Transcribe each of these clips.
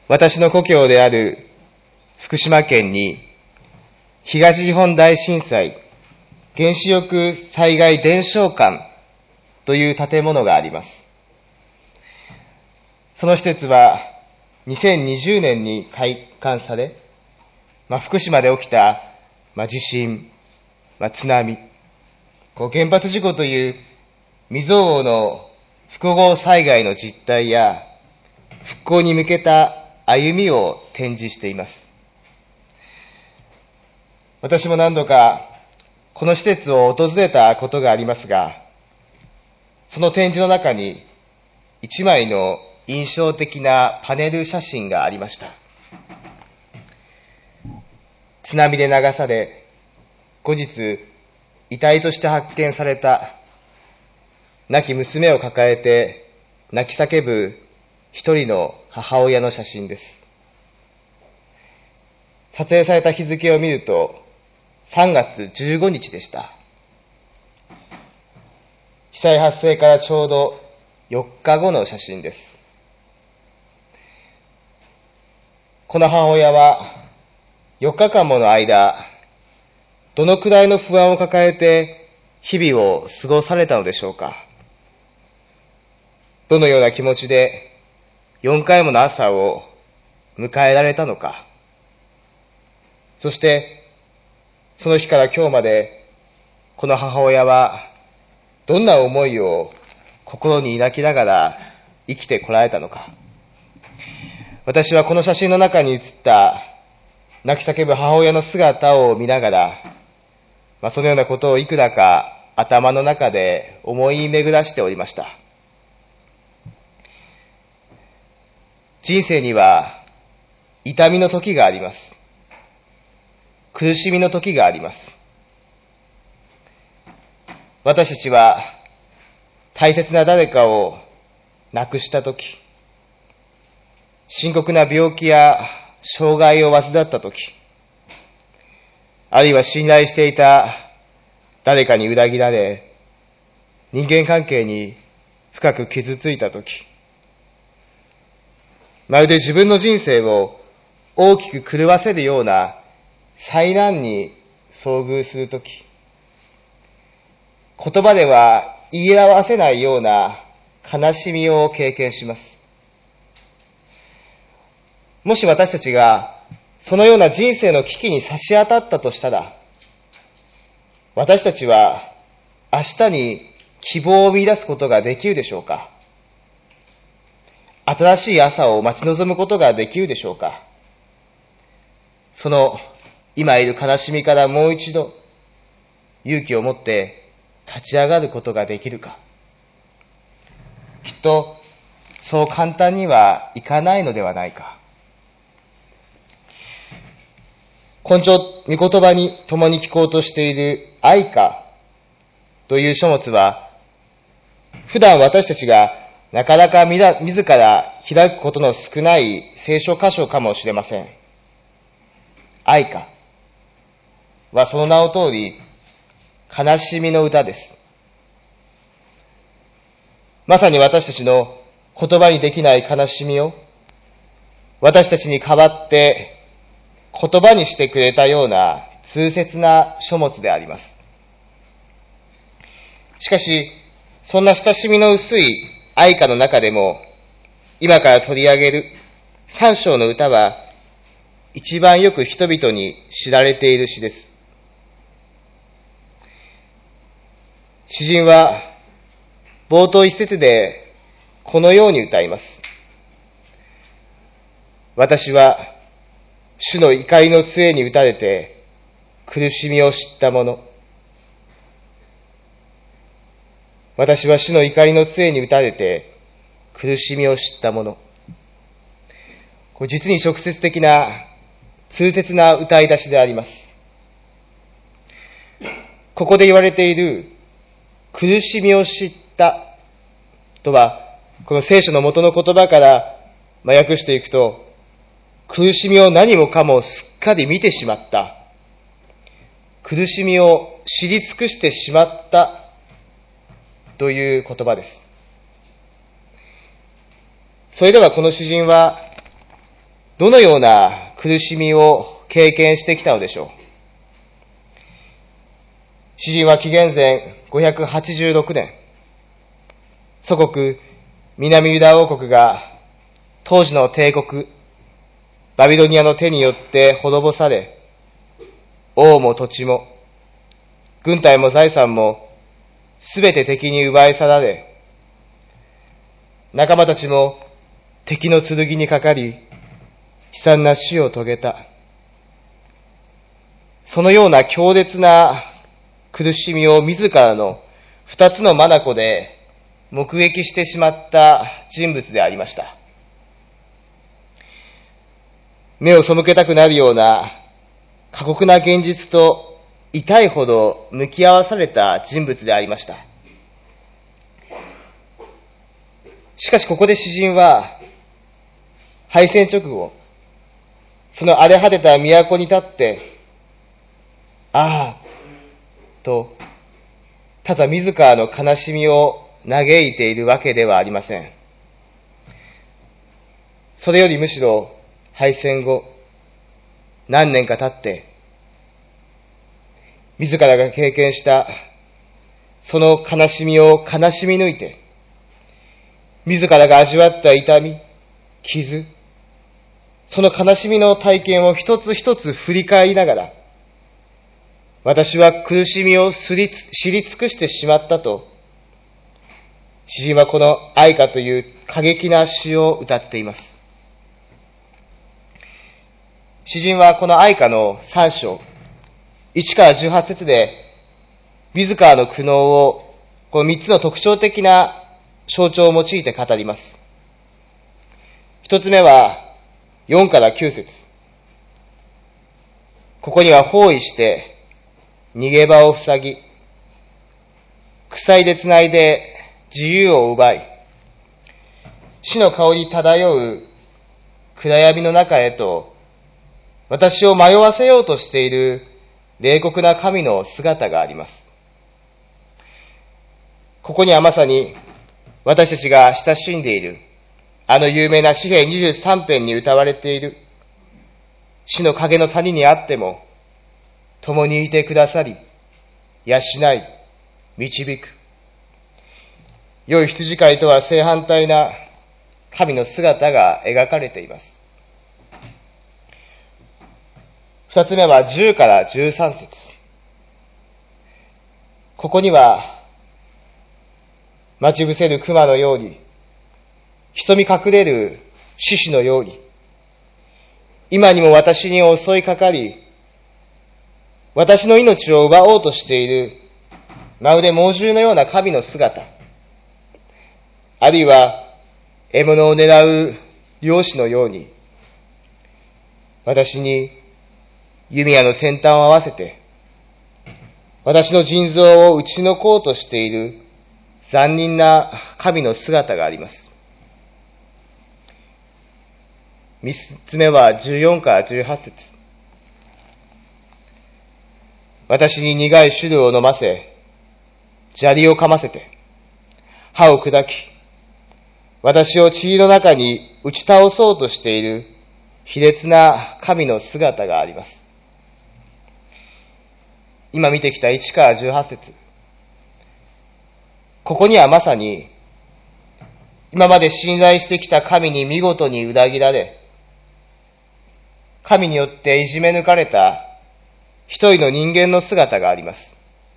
私の故郷である福島県に東日本大震災原子力災害伝承館という建物があります。その施設は2020年に開館され、福島で起きた地震、津波、原発事故という未曾有の複合災害の実態や復興に向けた歩みを展示しています。私も何度かこの施設を訪れたことがありますが、その展示の中に一枚の印象的なパネル写真がありました。津波で流され、後日遺体として発見された亡き娘を抱えて泣き叫ぶ一人の母親の写真です。撮影された日付を見ると3月15日でした。被災発生からちょうど4日後の写真です。この母親は4日間もの間、どのくらいの不安を抱えて日々を過ごされたのでしょうか。どのような気持ちで4回もの朝を迎えられたのか。そしてその日から今日までこの母親はどんな思いを心に抱きながら生きてこられたのか。私はこの写真の中に写った泣き叫ぶ母親の姿を見ながら、そのようなことをいくらか頭の中で思い巡らしておりました。人生には痛みの時があります。苦しみの時があります。私たちは大切な誰かを亡くした時、深刻な病気や障害を患った時、あるいは信頼していた誰かに裏切られ、人間関係に深く傷ついた時、まるで自分の人生を大きく狂わせるような災難に遭遇するとき、言葉では言い表せないような悲しみを経験します。もし私たちがそのような人生の危機に差し当たったとしたら、私たちは明日に希望を見出すことができるでしょうか。新しい朝を待ち望むことができるでしょうか。その今いる悲しみからもう一度勇気を持って立ち上がることができるか。きっとそう簡単にはいかないのではないか。今朝御言葉に共に聞こうとしている愛歌という書物は、普段私たちがなかなか自ら開くことの少ない聖書箇所かもしれません。愛歌はその名の通り、悲しみの歌です。まさに私たちの言葉にできない悲しみを、私たちに代わって言葉にしてくれたような痛切な書物であります。しかし、そんな親しみの薄い愛歌の中でも、今から取り上げる3章の歌は、一番よく人々に知られている詩です。詩人は冒頭一節でこのように歌います。私は主の怒りの杖に打たれて苦しみを知ったもの。私は主の怒りの杖に打たれて苦しみを知ったもの。これ実に直接的な痛切な歌い出しであります。ここで言われている苦しみを知ったとは、この聖書の元の言葉から訳していくと、苦しみを何もかもすっかり見てしまった。苦しみを知り尽くしてしまったという言葉です。それではこの詩人はどのような苦しみを経験してきたのでしょう。詩人は紀元前586年、祖国南ユダ王国が当時の帝国バビロニアの手によって滅ぼされ、王も土地も軍隊も財産もすべて敵に奪い去られ、仲間たちも敵の剣にかかり、悲惨な死を遂げた。そのような強烈な苦しみを自らの二つの眼で目撃してしまった人物でありました。目を背けたくなるような過酷な現実と痛いほど向き合わされた人物でありました。しかしここで詩人は敗戦直後、その荒れ果てた都に立って、ああとただ自らの悲しみを嘆いているわけではありません。それよりむしろ敗戦後何年か経って自らが経験したその悲しみを悲しみ抜いて、自らが味わった痛み、傷、その悲しみの体験を一つ一つ振り返りながら、私は苦しみを知り尽くしてしまったと、詩人はこの哀歌という過激な詩を歌っています。詩人はこの哀歌の3章、1から18節で、自らの苦悩をこの3つの特徴的な象徴を用いて語ります。一つ目は4から9節。ここには包囲して逃げ場を塞ぎ、鎖でつないで自由を奪い、死の香り漂う暗闇の中へと私を迷わせようとしている冷酷な神の姿があります。ここにはまさに私たちが親しんでいるあの有名な詩編23編に歌われている、死の影の谷にあっても共にいてくださり、養い、導く。良い羊飼いとは正反対な神の姿が描かれています。二つ目は10から13節。ここには待ち伏せる熊のように、潜み隠れる獅子のように、今にも私に襲いかかり、私の命を奪おうとしている、まるで猛獣のような神の姿、あるいは獲物を狙う猟師のように、私に弓矢の先端を合わせて、私の腎臓を撃ち抜こうとしている残忍な神の姿があります。三つ目は14から18節。私に苦い汁を飲ませ、砂利を噛ませて、歯を砕き、私を塵の中に打ち倒そうとしている卑劣な神の姿があります。今見てきた1から18節。ここにはまさに、今まで信頼してきた神に見事に裏切られ、神によっていじめ抜かれた一人の人間の姿があります。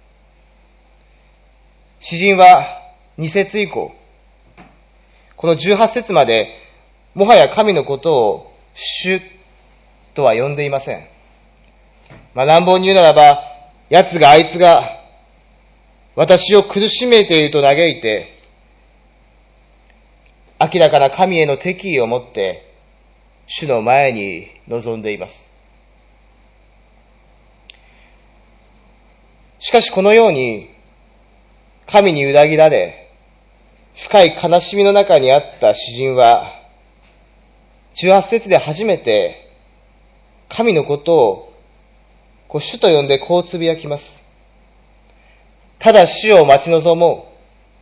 詩人は2節以降、この18節までもはや神のことを主とは呼んでいません。乱暴に言うならば、あいつが私を苦しめていると嘆いて、明らかな神への敵意を持って主の前に臨んでいます。しかしこのように神に裏切られ深い悲しみの中にあった詩人は18節で初めて神のことを主と呼んでこうつぶやきます。ただ死を待ち望も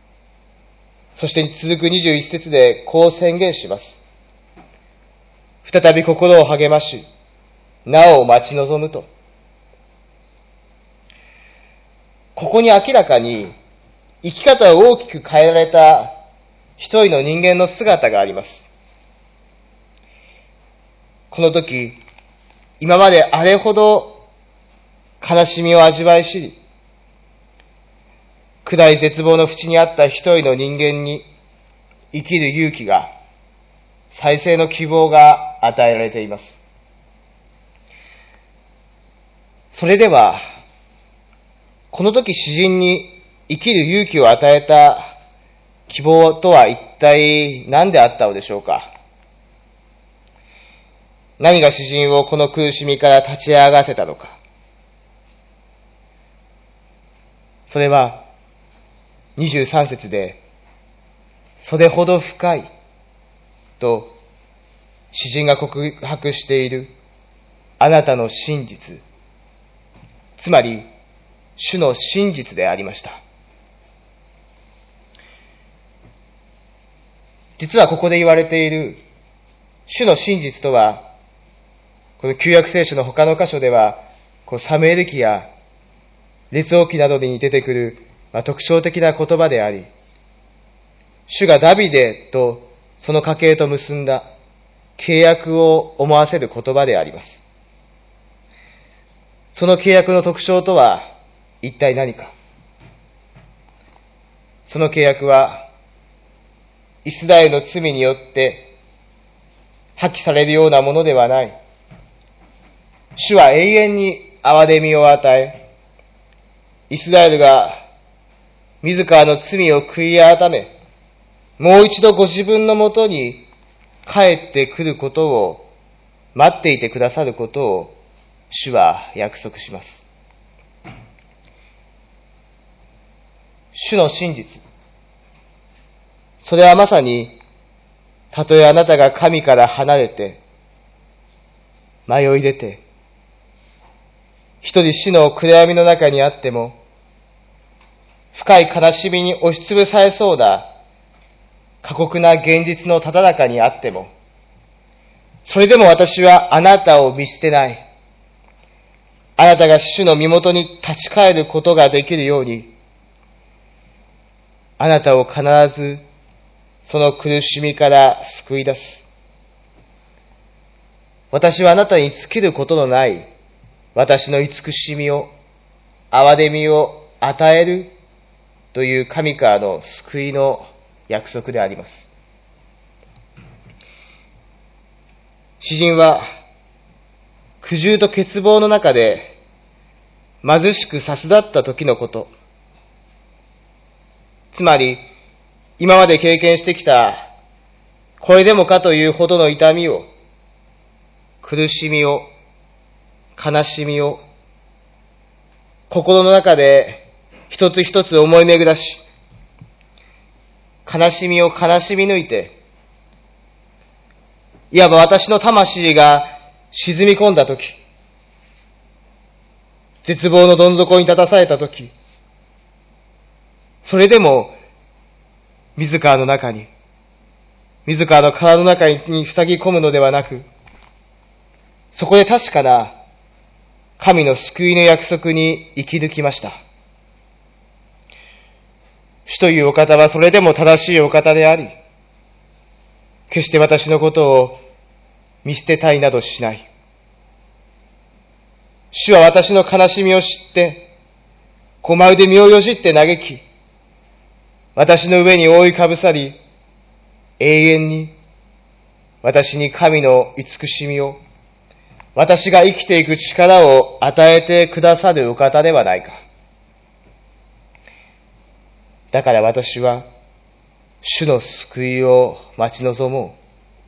う。そして続く21節でこう宣言します。 再び心を励まし、なお待ち望むと。ここに明らかに生き方を大きく変えられた一人の人間の姿があります。この時、今まであれほど悲しみを味わい知り、暗い絶望の淵にあった一人の人間に生きる勇気が、再生の希望が与えられています。それでは、この時詩人に生きる勇気を与えた希望とは一体何であったのでしょうか。何が詩人をこの苦しみから立ち上がらせたのか。それは23節で、それほど深いと詩人が告白しているあなたの真実、つまり主の真実でありました。実はここで言われている主の真実とは、この旧約聖書の他の箇所では、サムエル記や列王記などに出てくる、特徴的な言葉であり、主がダビデとその家系と結んだ契約を思わせる言葉であります。その契約の特徴とは一体何か。その契約は、イスラエルの罪によって破棄されるようなものではない。主は永遠に憐れみを与え、イスラエルが自らの罪を悔い改め、もう一度ご自分のもとに帰ってくることを待っていてくださることを主は約束します。主の真実。それはまさに、たとえあなたが神から離れて、迷い出て、一人死の暗闇の中にあっても、深い悲しみに押しつぶされそうな過酷な現実のただ中にあっても、それでも私はあなたを見捨てない。あなたが主の身元に立ち返ることができるように、あなたを必ずその苦しみから救い出す。私はあなたに尽きることのない私の慈しみを、憐れみを与えるという神からの救いの約束であります。詩人は苦渋と欠乏の中で貧しくさすだった時のこと、つまり今まで経験してきたこれでもかというほどの痛みを、苦しみを、悲しみを心の中で一つ一つ思い巡らし、悲しみを悲しみ抜いて、いわば私の魂が沈み込んだとき、絶望のどん底に立たされたとき、それでも自らの中に、自らの体の中に塞ぎ込むのではなく、そこで確かな神の救いの約束に生き抜きました。主というお方はそれでも正しいお方であり、決して私のことを見捨てたいなどしない。主は私の悲しみを知って、まるで身をよじって嘆き、私の上に覆いかぶさり、永遠に私に神の慈しみを、私が生きていく力を与えてくださるお方ではないか。だから私は主の救いを待ち望もう。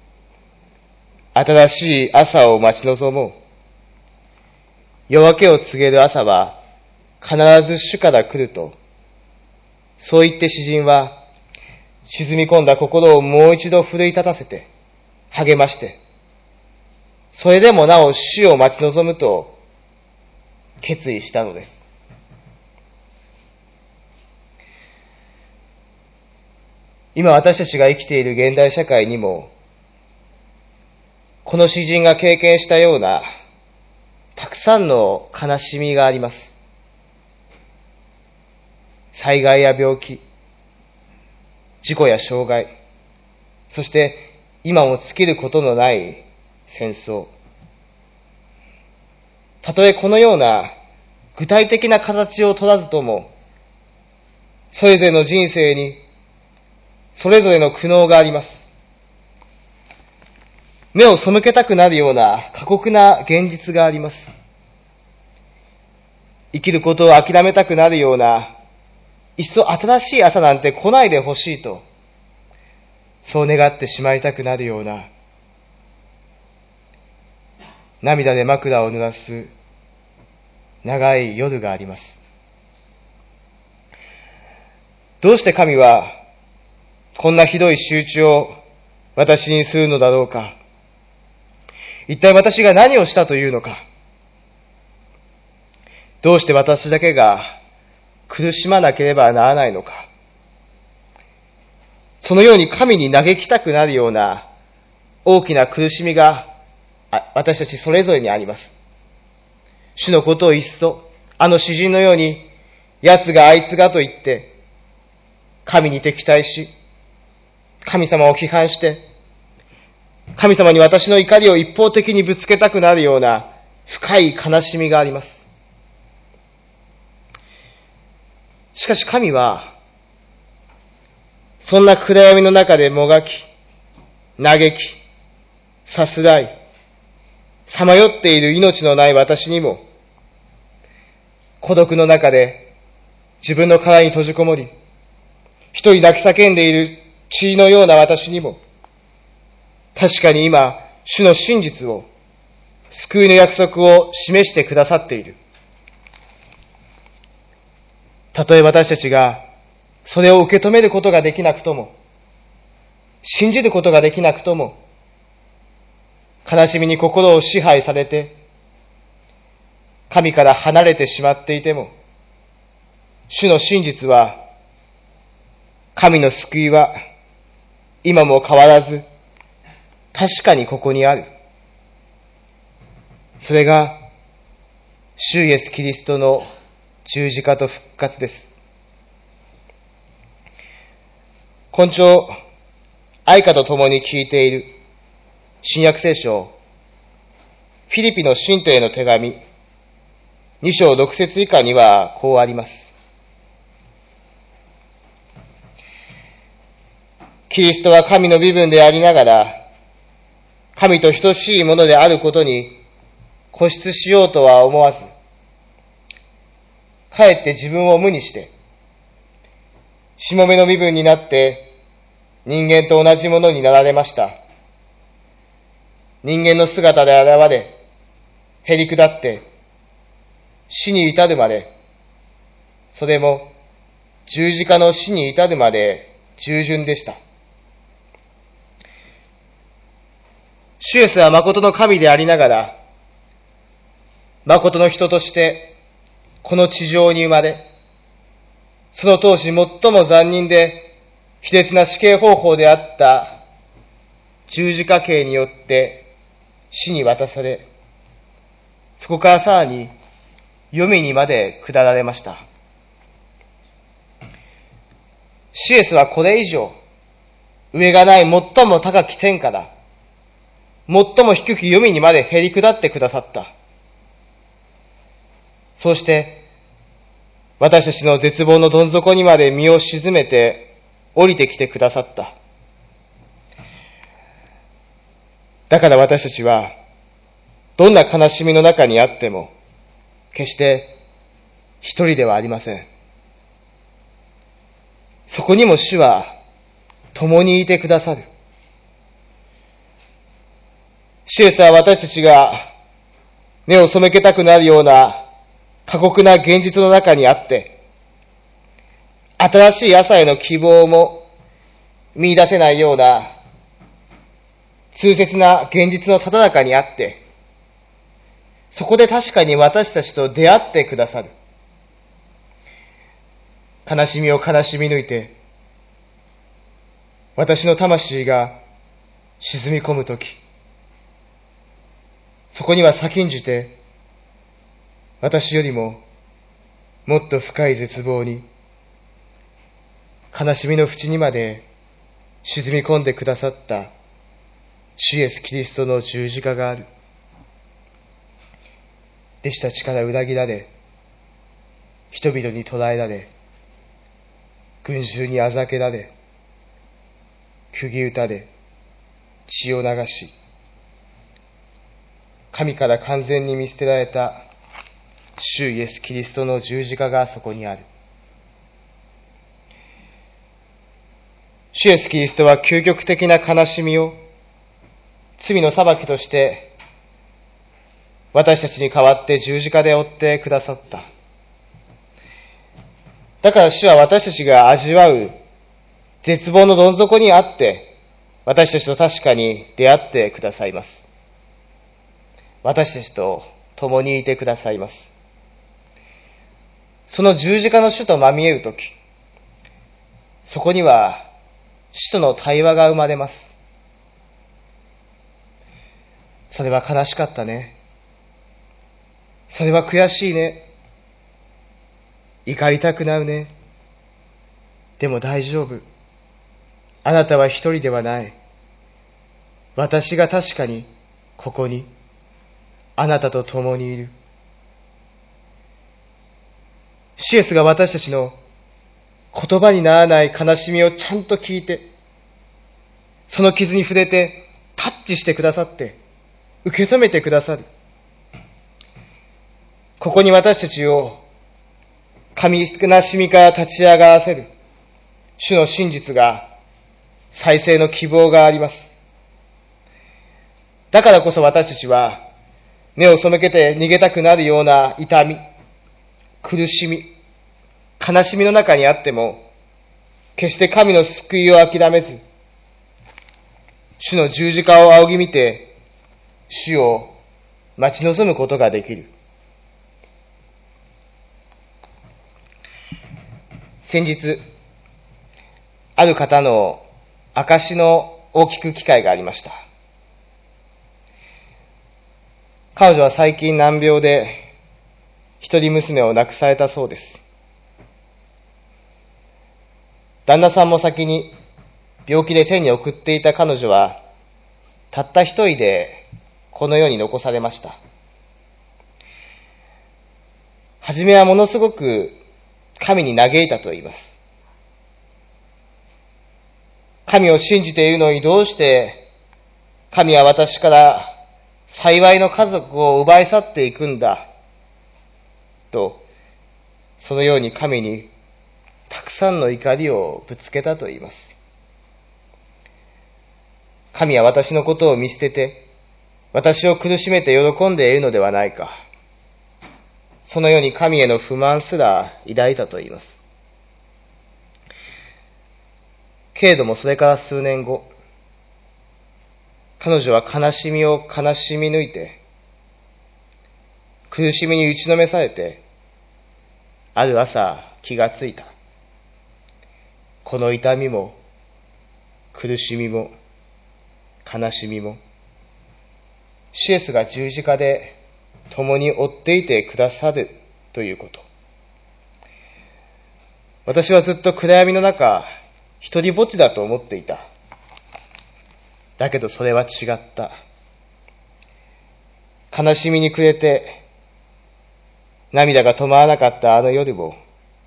新しい朝を待ち望もう。夜明けを告げる朝は必ず主から来ると、そう言って詩人は沈み込んだ心をもう一度奮い立たせて、励まして、それでもなお死を待ち望むと決意したのです。今私たちが生きている現代社会にも、 この詩人が経験したようなたくさんの悲しみがあります。災害や病気、事故や障害、そして今も尽きることのない戦争。たとえこのような具体的な形を取らずとも、それぞれの人生にそれぞれの苦悩があります。目を背けたくなるような過酷な現実があります。生きることを諦めたくなるような、いっそ新しい朝なんて来ないでほしいと、そう願ってしまいたくなるような、涙で枕を濡らす長い夜があります。どうして神はこんなひどい仕打ちを私にするのだろうか。一体私が何をしたというのか。どうして私だけが苦しまなければならないのか。そのように神に嘆きたくなるような大きな苦しみが私たちそれぞれにあります。主のことをいっそ、あの詩人のように、奴があいつがと言って、神に敵対し、神様を批判して、神様に私の怒りを一方的にぶつけたくなるような深い悲しみがあります。しかし神は、そんな暗闇の中でもがき、嘆き、さすらい、さまよっている命のない私にも、孤独の中で自分の殻に閉じこもり、一人泣き叫んでいる塵のような私にも、確かに今、主の真実を、救いの約束を示してくださっている。たとえ私たちがそれを受け止めることができなくとも、信じることができなくとも、悲しみに心を支配されて、神から離れてしまっていても、主の真実は、神の救いは、今も変わらず、確かにここにある。それが、主イエスキリストの十字架と復活です。今朝、愛歌と共に聞いている新約聖書、フィリピの信徒への手紙、2章6節以下にはこうあります。キリストは神の身分でありながら、神と等しいものであることに固執しようとは思わず、かえって自分を無にして、しもべの身分になって人間と同じものになられました。人間の姿で現れ、へりくだって、死に至るまで、それも十字架の死に至るまで従順でした。主イエスは誠の神でありながら、誠の人としてこの地上に生まれ、その当時最も残忍で卑劣な死刑方法であった十字架刑によって死に渡され、そこからさらに黄泉にまで下られました。主イエスはこれ以上、上がない最も高き天から、最も低き黄泉にまでへり下ってくださった。そうして、私たちの絶望のどん底にまで身を沈めて降りてきてくださった。だから私たちは、どんな悲しみの中にあっても、決して一人ではありません。そこにも主は共にいてくださる。主イエスは私たちが目を背けたくなるような過酷な現実の中にあって、新しい朝への希望も見出せないような痛切な現実のただ中にあって、そこで確かに私たちと出会ってくださる。悲しみを悲しみ抜いて、私の魂が沈み込むとき、 そこには先んじて、私よりももっと深い絶望に、悲しみの淵にまで沈み込んでくださった主イエスキリストの十字架がある。弟子たちから裏切られ、人々に捕らえられ、群衆にあざけられ、釘打たれ、血を流し、神から完全に見捨てられた主イエスキリストの十字架がそこにある。主イエスキリストは究極的な悲しみを罪の裁きとして私たちに代わって十字架で負ってくださった。だから主は私たちが味わう絶望のどん底にあって私たちと確かに出会ってくださいます。私たちと共にいてくださいます。その十字架の主とまみえるとき、そこには主との対話が生まれます。それは悲しかったね。それは悔しいね。怒りたくなるね。でも大丈夫。あなたは一人ではない。私が確かにここに、あなたと共にいる。シエスが私たちの言葉にならない悲しみをちゃんと聞いて、その傷に触れてタッチしてくださって、受け止めてくださる。ここに私たちを悲しみから立ち上がらせる主の真実が、再生の希望があります。だからこそ私たちは目を背けて逃げたくなるような痛み、苦しみ、悲しみの中にあっても、決して神の救いを諦めず、主の十字架を仰ぎ見て、主を待ち望むことができる。先日、ある方の証のを聞く機会がありました。彼女は最近難病で一人娘を亡くされたそうです。旦那さんも先に病気で天に送っていた彼女はたった一人でこの世に残されました。はじめはものすごく神に嘆いたと言います。神を信じているのにどうして神は私から幸いの家族を奪い去っていくんだと、そのように神にたくさんの怒りをぶつけたと言います。神は私のことを見捨てて私を苦しめて喜んでいるのではないか。そのように神への不満すら抱いたと言います。けれどもそれから数年後、彼女は悲しみを悲しみ抜いて、苦しみに打ちのめされて、ある朝気がついた。この痛みも、苦しみも、悲しみも、シエスが十字架で共に追っていてくださるということ。私はずっと暗闇の中、一人ぼっちだと思っていた。だけどそれは違った。悲しみに暮れて、涙が止まらなかったあの夜も、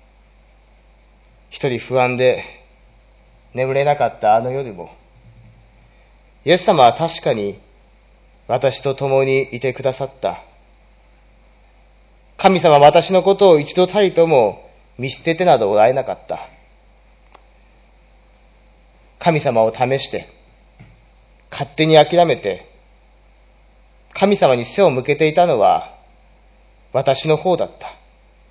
一人不安で眠れなかったあの夜も、イエス様は確かに私と共にいてくださった。神様は私のことを一度たりとも見捨ててなどおられなかった。神様を試して、勝手に諦めて、神様に背を向けていたのは私の方だった。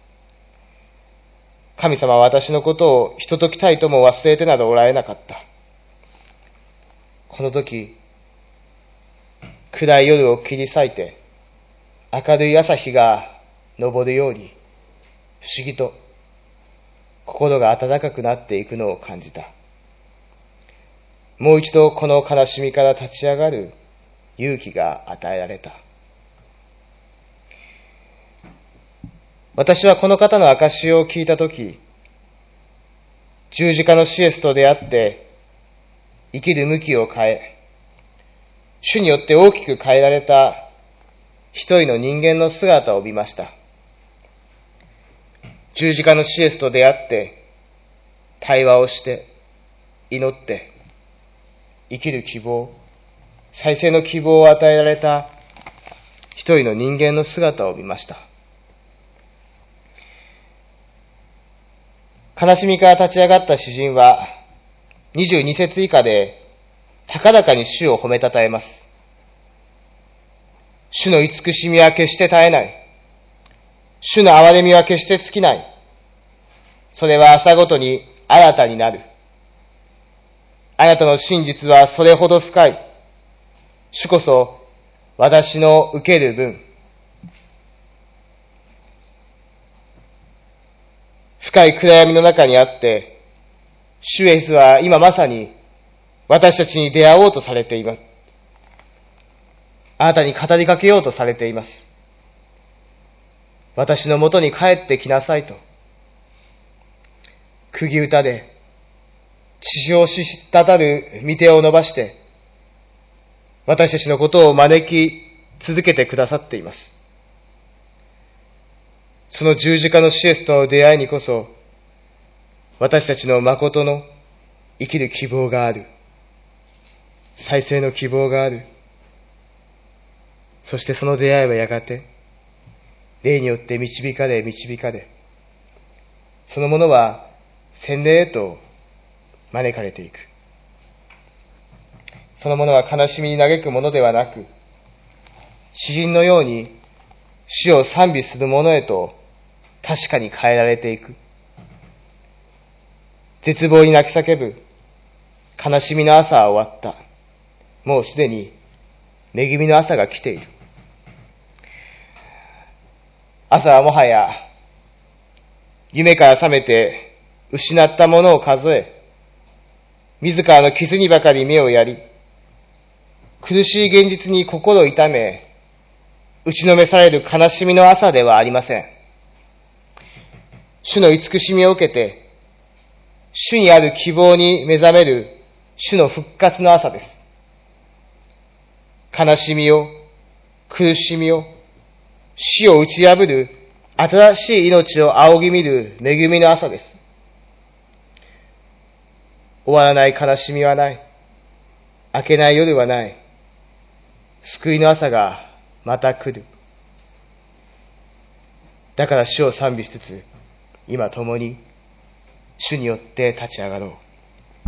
神様は私のことをひとときたりとも忘れてなどおられなかった。この時、暗い夜を切り裂いて、明るい朝日が昇るように、不思議と心が温かくなっていくのを感じた。もう一度この悲しみから立ち上がる勇気が与えられた。 私はこの方の証しを聞いたとき、十字架のシエスと出会って生きる向きを変え、主によって大きく変えられた一人の人間の姿を見ました。十字架のシエスと出会って対話をして祈って生きる希望、再生の希望を与えられた一人の人間の姿を見ました。悲しみから立ち上がった詩人は22節以下で高々に主を褒めたたえます。主の慈しみは決して絶えない。主の憐れみは決して尽きない。それは朝ごとに新たになる。あなたの真実はそれほど深い。主こそ私の受ける分。深い暗闇の中にあって、主イエスは今まさに私たちに出会おうとされています。あなたに語りかけようとされています。私のもとに帰ってきなさいと。釘打たで、血を滴る御手を伸ばして、私たちのことを招き続けてくださっています。その十字架のシエスとの出会いにこそ、私たちの誠の生きる希望がある。再生の希望がある。そしてその出会いはやがて、霊によって導かれ、そのものは洗礼へと招かれていく。そのものは悲しみに嘆くものではなく、詩人のように主を賛美するものへと確かに変えられていく。絶望に泣き叫ぶ悲しみの朝は終わった。もうすでに恵みの朝が来ている。朝はもはや夢から覚めて失ったものを数え、自らの傷にばかり目をやり、苦しい現実に心を痛め、打ちのめされる悲しみの朝ではありません。主の慈しみを受けて、主にある希望に目覚める主の復活の朝です。悲しみを、苦しみを、死を打ち破る新しい命を仰ぎ見る恵みの朝です。終わらない悲しみはない。明けない夜はない。救いの朝がまた来る。だから主を賛美しつつ、今共に主によって立ち上がろう。